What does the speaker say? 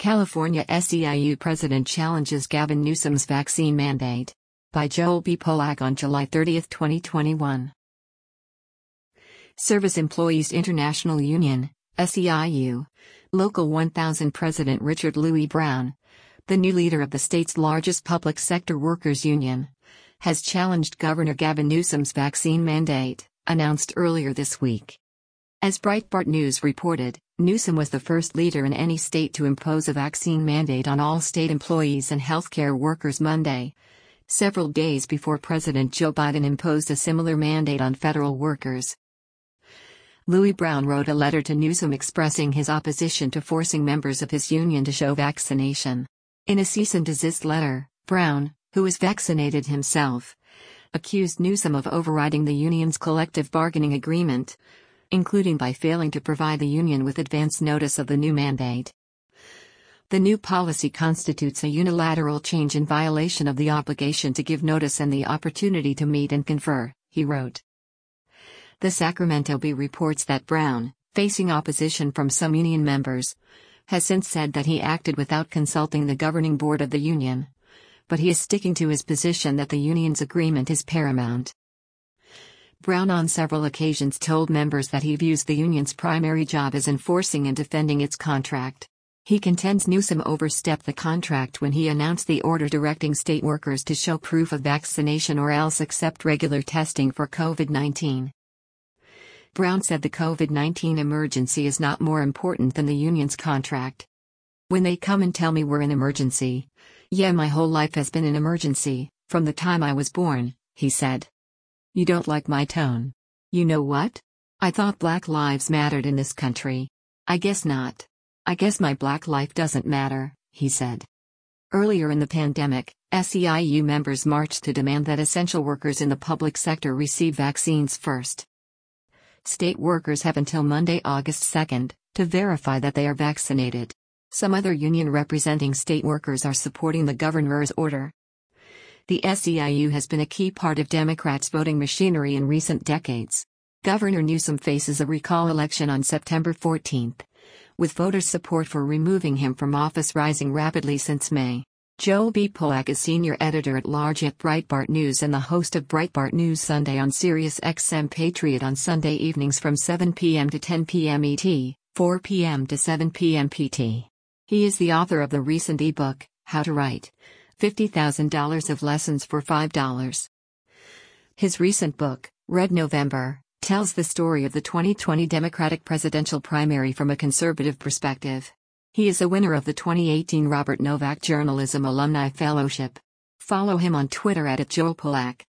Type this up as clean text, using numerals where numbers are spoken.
California SEIU President challenges Gavin Newsom's vaccine mandate. By Joel B. Polak on July 30, 2021. Service Employees International Union, SEIU. Local 1000 President Richard Louis Brown, the new leader of the state's largest public sector workers' union, has challenged Governor Gavin Newsom's vaccine mandate, announced earlier this week. As Breitbart News reported, Newsom was the first leader in any state to impose a vaccine mandate on all state employees and healthcare workers Monday, several days before President Joe Biden imposed a similar mandate on federal workers. Louis Brown wrote a letter to Newsom expressing his opposition to forcing members of his union to show vaccination. In a cease and desist letter, Brown, who is vaccinated himself, accused Newsom of overriding the union's collective bargaining agreement, including by failing to provide the union with advance notice of the new mandate. The new policy constitutes a unilateral change in violation of the obligation to give notice and the opportunity to meet and confer, he wrote. The Sacramento Bee reports that Brown, facing opposition from some union members, has since said that he acted without consulting the governing board of the union, but he is sticking to his position that the union's agreement is paramount. Brown on several occasions told members that he views the union's primary job as enforcing and defending its contract. He contends Newsom overstepped the contract when he announced the order directing state workers to show proof of vaccination or else accept regular testing for COVID-19. Brown said the COVID-19 emergency is not more important than the union's contract. When they come and tell me we're in emergency, yeah, my whole life has been an emergency, from the time I was born, he said. You don't like my tone. You know what? I thought Black lives mattered in this country. I guess not. I guess my Black life doesn't matter, he said. Earlier in the pandemic, SEIU members marched to demand that essential workers in the public sector receive vaccines first. State workers have until Monday, August 2, to verify that they are vaccinated. Some other union representing state workers are supporting the governor's order. The SEIU has been a key part of Democrats' voting machinery in recent decades. Governor Newsom faces a recall election on September 14, with voters' support for removing him from office rising rapidly since May. Joel B. Polak is senior editor-at-large at Breitbart News and the host of Breitbart News Sunday on Sirius XM Patriot on Sunday evenings from 7 p.m. to 10 p.m. ET, 4 p.m. to 7 p.m. PT. He is the author of the recent ebook, How to Write $50,000 of Lessons for $5. His recent book, Red November, tells the story of the 2020 Democratic presidential primary from a conservative perspective. He is a winner of the 2018 Robert Novak Journalism Alumni Fellowship. Follow him on Twitter @JoelPolak.